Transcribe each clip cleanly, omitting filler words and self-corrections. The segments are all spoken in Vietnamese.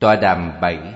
Tọa đàm 7.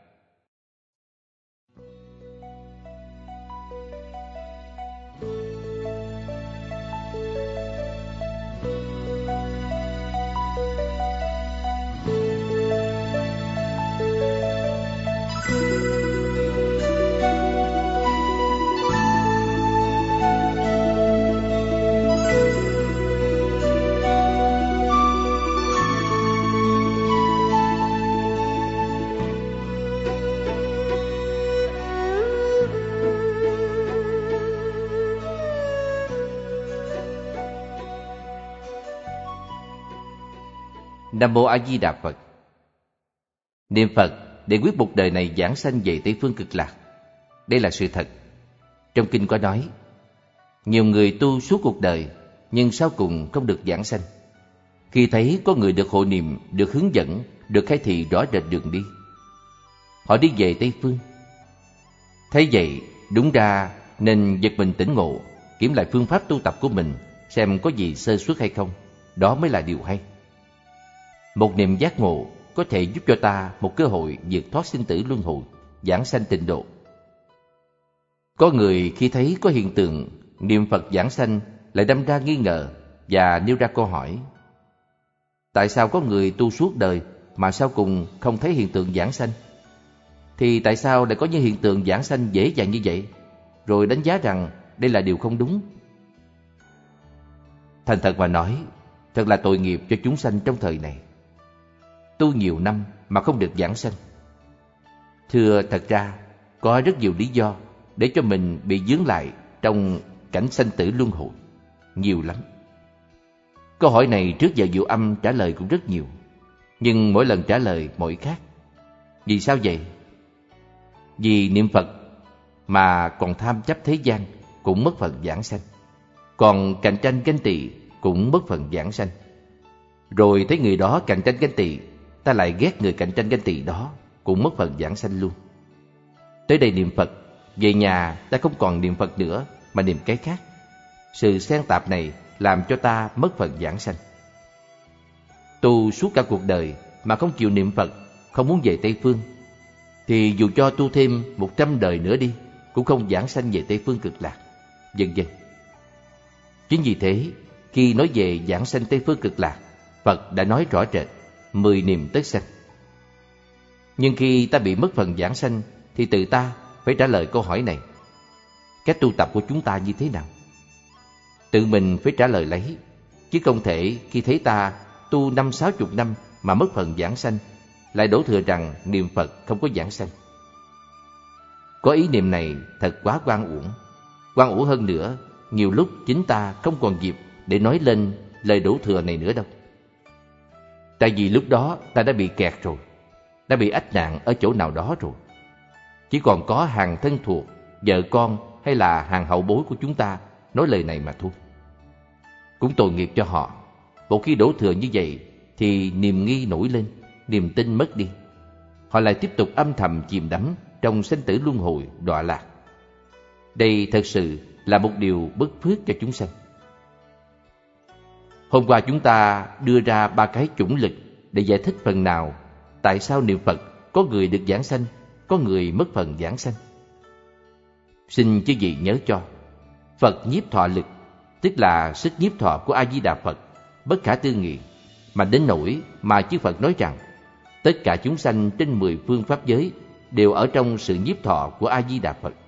Nam mô A Di Đà Phật. Niệm Phật để quyết một đời này giảng sanh về Tây phương Cực Lạc. Đây là sự thật. Trong kinh có nói, nhiều người tu suốt cuộc đời nhưng sau cùng không được giảng sanh. Khi thấy có người được hộ niệm, được hướng dẫn, được khai thị rõ rệt đường đi, họ đi về Tây phương. Thấy vậy, đúng ra nên giật mình tỉnh ngộ, kiểm lại phương pháp tu tập của mình, xem có gì sơ suất hay không. Đó mới là điều hay. Một niệm giác ngộ có thể giúp cho ta một cơ hội vượt thoát sinh tử luân hồi, giảng sanh tịnh độ. Có người khi thấy có hiện tượng niệm Phật giảng sanh lại đâm ra nghi ngờ và nêu ra câu hỏi: tại sao có người tu suốt đời mà sau cùng không thấy hiện tượng giảng sanh? Thì tại sao lại có những hiện tượng giảng sanh dễ dàng như vậy, rồi đánh giá rằng đây là điều không đúng? Thành thật mà nói, thật là tội nghiệp cho chúng sanh trong thời này. Tu nhiều năm mà không được giảng sanh. Thưa, thật ra có rất nhiều lý do để cho mình bị vướng lại trong cảnh sanh tử luân hồi, nhiều lắm. Câu hỏi này trước giờ Diệu Âm trả lời cũng rất nhiều, nhưng mỗi lần trả lời mỗi khác. Vì sao vậy? Vì niệm Phật mà còn tham chấp thế gian cũng mất phần giảng sanh, còn cạnh tranh ganh tị cũng mất phần giảng sanh. Rồi thấy người đó cạnh tranh ganh tị, ta lại ghét người cạnh tranh ganh tị đó, cũng mất phần giảng sanh luôn. Tới đây niệm Phật, về nhà ta không còn niệm Phật nữa mà niệm cái khác. Sự xen tạp này làm cho ta mất phần giảng sanh. Tu suốt cả cuộc đời mà không chịu niệm Phật, không muốn về Tây phương, thì dù cho tu thêm 100 đời nữa đi cũng không giảng sanh về Tây phương Cực Lạc, vân vân. Chính vì thế, khi nói về giảng sanh Tây phương Cực Lạc, Phật đã nói rõ rệt 10 niệm tất sanh. Nhưng khi ta bị mất phần giảng sanh thì tự ta phải trả lời câu hỏi này: cách tu tập của chúng ta như thế nào? Tự mình phải trả lời lấy, chứ không thể khi thấy ta tu 50-60 năm mà mất phần giảng sanh lại đổ thừa rằng niệm Phật không có giảng sanh. Có ý niệm này thật quá oan uổng hơn nữa. Nhiều lúc chính ta không còn dịp để nói lên lời đổ thừa này nữa đâu. Tại vì lúc đó ta đã bị kẹt rồi, đã bị ách nạn ở chỗ nào đó rồi. Chỉ còn có hàng thân thuộc, vợ con hay là hàng hậu bối của chúng ta nói lời này mà thôi. Cũng tội nghiệp cho họ. Một khi đổ thừa như vậy thì niềm nghi nổi lên, niềm tin mất đi. Họ lại tiếp tục âm thầm chìm đắm trong sinh tử luân hồi đọa lạc. Đây thật sự là một điều bất phước cho chúng sanh. Hôm qua chúng ta đưa ra 3 cái chủng lực để giải thích phần nào tại sao niệm Phật có người được giảng sanh, có người mất phần giảng sanh. Xin chư vị nhớ cho, Phật nhiếp thọ lực, tức là sức nhiếp thọ của A Di Đà Phật, bất khả tư nghị, mà đến nỗi mà chư Phật nói rằng tất cả chúng sanh trên 10 phương pháp giới đều ở trong sự nhiếp thọ của A Di Đà Phật.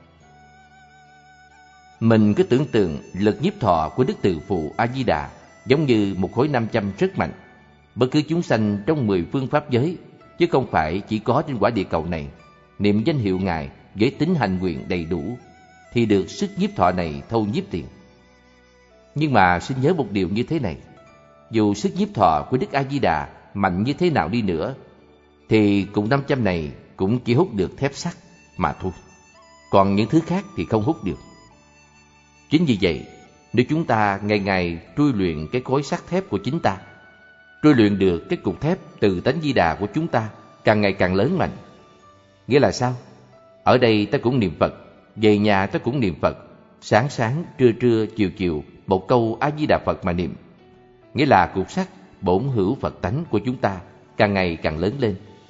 Mình cứ tưởng tượng lực nhiếp thọ của Đức Từ Phụ A Di Đà giống như một khối nam châm rất mạnh. Bất cứ chúng sanh trong 10 phương pháp giới, chứ không phải chỉ có trên quả địa cầu này, niệm danh hiệu Ngài với tính hành nguyện đầy đủ thì được sức nhiếp thọ này thâu nhiếp tiền. Nhưng mà xin nhớ một điều như thế này: dù sức nhiếp thọ của Đức A Di Đà mạnh như thế nào đi nữa thì cùng nam châm này cũng chỉ hút được thép sắt mà thôi, còn những thứ khác thì không hút được. Chính vì vậy, nếu chúng ta ngày ngày trui luyện cái khối sắt thép của chính ta, trui luyện được cái cục thép từ tánh Di Đà của chúng ta càng ngày càng lớn mạnh. Nghĩa là sao? Ở đây ta cũng niệm Phật, về nhà ta cũng niệm Phật, sáng sáng, trưa trưa, chiều chiều một câu A Di Đà Phật mà niệm. Nghĩa là cục sắt bổn hữu Phật tánh của chúng ta càng ngày càng lớn lên,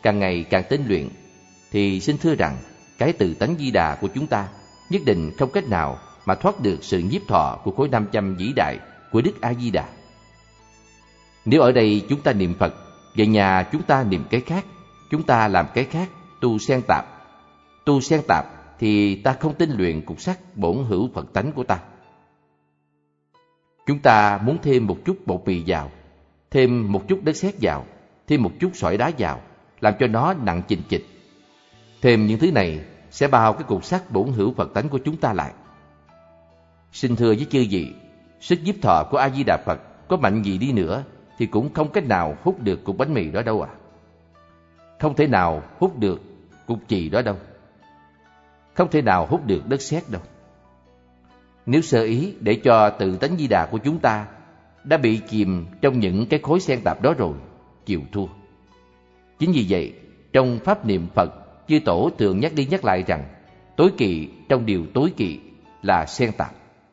càng ngày càng tinh luyện, thì xin thưa rằng cái tự tánh Di Đà của chúng ta nhất định không cách nào mà thoát được sự nhiếp thọ của khối 500 vĩ đại của Đức A Di Đà. Nếu ở đây chúng ta niệm Phật, về nhà chúng ta niệm cái khác, chúng ta làm cái khác, tu xen tạp. Tu xen tạp thì ta không tinh luyện cục sắt bổn hữu Phật tánh của ta. Chúng ta muốn thêm một chút bột mì vào, thêm một chút đất sét vào, thêm một chút sỏi đá vào, làm cho nó nặng chình chịch. Thêm những thứ này sẽ bao cái cục sắt bổn hữu Phật tánh của chúng ta lại. Xin thưa với chư vị, sức nhiếp thọ của A Di Đà Phật có mạnh gì đi nữa thì cũng không cách nào hút được cục bánh mì đó đâu ạ. Không thể nào hút được cục chì đó đâu. Không thể nào hút được đất sét đâu. Nếu sơ ý để cho tự tánh Di Đà của chúng ta đã bị chìm trong những cái khối xen tạp đó rồi, chịu thua. Chính vì vậy, trong pháp niệm Phật, chư tổ thường nhắc đi nhắc lại rằng tối kỵ trong điều tối kỵ là xen tạp.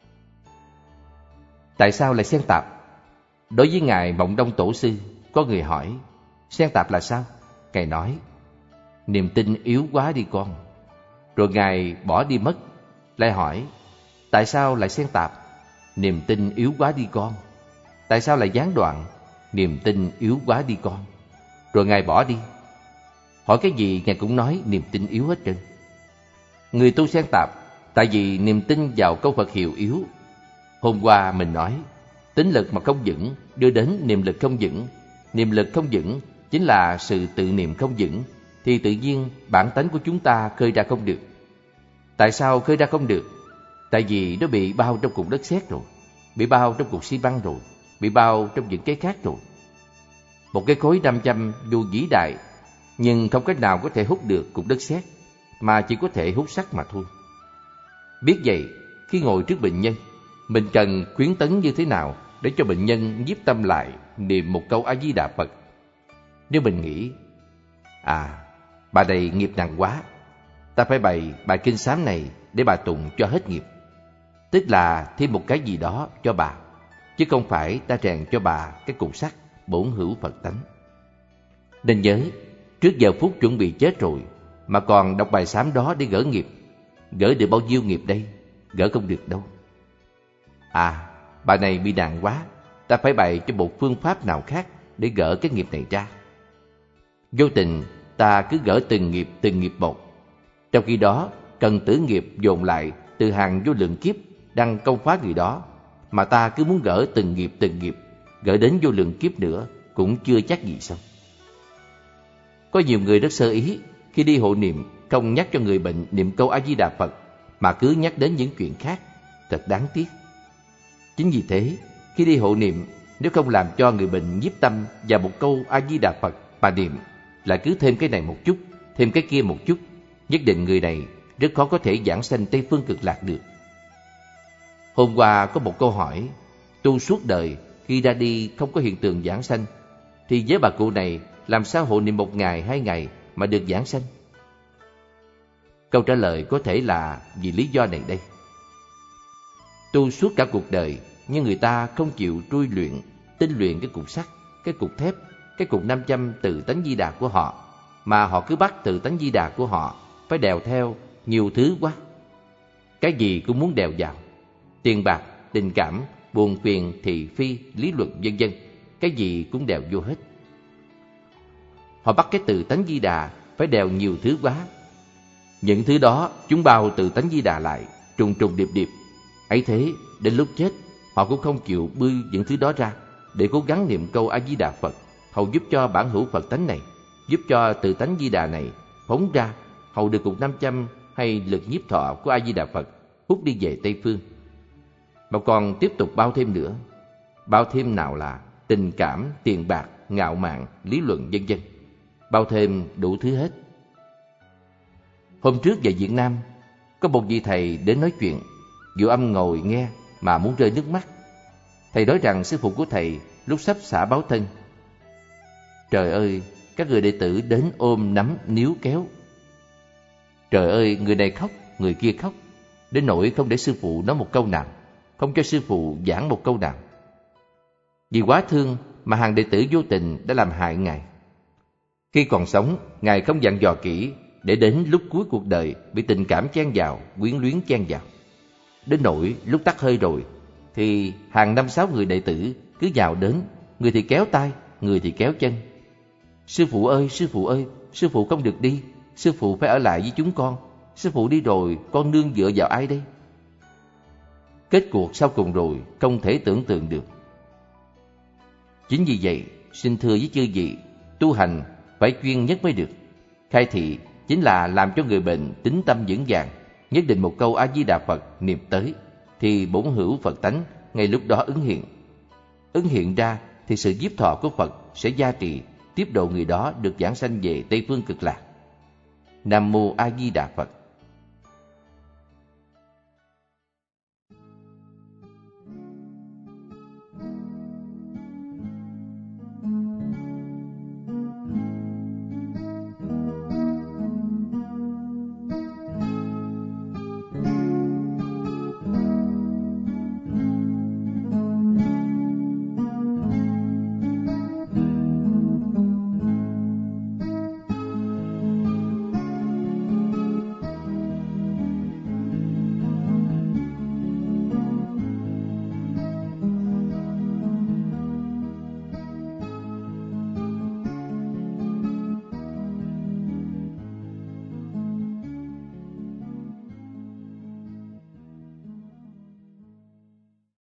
Tại sao lại xen tạp? Đối với Ngài Mộng Đông Tổ sư, có người hỏi, xen tạp là sao? Ngài nói, niềm tin yếu quá đi con. Rồi Ngài bỏ đi mất. Lại hỏi, tại sao lại xen tạp? Niềm tin yếu quá đi con. Tại sao lại gián đoạn? Niềm tin yếu quá đi con. Rồi Ngài bỏ đi. Hỏi cái gì Ngài cũng nói niềm tin yếu hết trơn. Người tu xen tạp, tại vì niềm tin vào câu Phật hiệu yếu. Hôm qua mình nói, tín lực mà không vững đưa đến niệm lực không vững. Niệm lực không vững chính là sự tự niệm không vững, thì tự nhiên bản tánh của chúng ta khơi ra không được. Tại sao khơi ra không được? Tại vì nó bị bao trong cục đất sét rồi, bị bao trong cục xi măng rồi, bị bao trong những cái khác rồi. Một cái khối 500 dù vĩ đại, nhưng không cách nào có thể hút được cục đất sét, mà chỉ có thể hút sắt mà thôi. Biết vậy, khi ngồi trước bệnh nhân, mình cần khuyến tấn như thế nào để cho bệnh nhân nhiếp tâm lại niệm một câu A Di Đà Phật. Nếu mình nghĩ, bà này nghiệp nặng quá, ta phải bày bài kinh sám này để bà tụng cho hết nghiệp, tức là thêm một cái gì đó cho bà, chứ không phải ta rèn cho bà cái cục sắt bổn hữu Phật tánh. Nên nhớ, trước giờ phút chuẩn bị chết rồi mà còn đọc bài sám đó để gỡ nghiệp, gỡ được bao nhiêu nghiệp đây? Gỡ không được đâu. Bà này bị nặng quá, ta phải bày cho một phương pháp nào khác để gỡ cái nghiệp này ra. Vô tình ta cứ gỡ từng nghiệp một. Trong khi đó cần tử nghiệp dồn lại từ hàng vô lượng kiếp đang công phá người đó, mà ta cứ muốn gỡ từng nghiệp, gỡ đến vô lượng kiếp nữa cũng chưa chắc gì xong. Có nhiều người rất sơ ý, khi đi hộ niệm không nhắc cho người bệnh niệm câu A Di Đà Phật mà cứ nhắc đến những chuyện khác, thật đáng tiếc. Chính vì thế, khi đi hộ niệm, nếu không làm cho người bệnh nhiếp tâm vào một câu A Di Đà Phật mà niệm, lại cứ thêm cái này một chút, thêm cái kia một chút, nhất định người này rất khó có thể giảng sanh Tây Phương Cực Lạc được. Hôm qua có một câu hỏi, tu suốt đời khi ra đi không có hiện tượng giảng sanh, thì với bà cụ này làm sao hộ niệm 1 ngày 2 ngày mà được giảng sanh? Câu trả lời có thể là vì lý do này đây. Tu suốt cả cuộc đời, nhưng người ta không chịu trui luyện, tinh luyện cái cục sắt, cái cục thép, cái cục 500 tự tánh Di Đà của họ, mà họ cứ bắt tự tánh Di Đà của họ phải đèo theo nhiều thứ quá. Cái gì cũng muốn đèo vào. Tiền bạc, tình cảm, buồn phiền, thị phi, lý luận vân vân, cái gì cũng đèo vô hết. Họ bắt cái tự tánh Di Đà phải đèo nhiều thứ quá. Những thứ đó chúng bao tự tánh Di Đà lại, trùng trùng điệp điệp. Ấy thế, đến lúc chết, họ cũng không chịu bươi những thứ đó ra để cố gắng niệm câu A Di Đà Phật, hầu giúp cho bản hữu Phật tánh này, giúp cho tự tánh Di Đà này phóng ra, hầu được cục 500 hay lực nhiếp thọ của A Di Đà Phật hút đi về Tây Phương. Mà còn tiếp tục bao thêm nữa. Bao thêm nào là tình cảm, tiền bạc, ngạo mạn, lý luận vân vân. Bao thêm đủ thứ hết. Hôm trước về Việt Nam, có một vị thầy đến nói chuyện. Diệu Âm ngồi nghe mà muốn rơi nước mắt. Thầy nói rằng sư phụ của thầy lúc sắp xả báo thân. Trời ơi, các người đệ tử đến ôm nắm níu kéo. Trời ơi, người này khóc, người kia khóc, đến nỗi không để sư phụ nói một câu nào, không cho sư phụ giảng một câu nào. Vì quá thương mà hàng đệ tử vô tình đã làm hại ngài. Khi còn sống, Ngài không dặn dò kỹ, để đến lúc cuối cuộc đời bị tình cảm chen vào, quyến luyến chen vào. Đến nỗi lúc tắt hơi rồi, thì hàng 5-6 người đệ tử cứ vào đến, người thì kéo tay, người thì kéo chân. Sư phụ ơi, sư phụ ơi, sư phụ không được đi, sư phụ phải ở lại với chúng con. Sư phụ đi rồi, con nương dựa vào ai đây? Kết cuộc sau cùng rồi không thể tưởng tượng được. Chính vì vậy, xin thưa với chư vị, tu hành phải chuyên nhất mới được. Khai thị chính là làm cho người bệnh tín tâm vững vàng, nhất định một câu A-di-đà Phật niệm tới, thì bổn hữu Phật tánh ngay lúc đó ứng hiện. Ứng hiện ra thì sự nhiếp thọ của Phật sẽ gia trì, tiếp độ người đó được giảng sanh về Tây Phương Cực Lạc. Nam Mô A Di Đà Phật.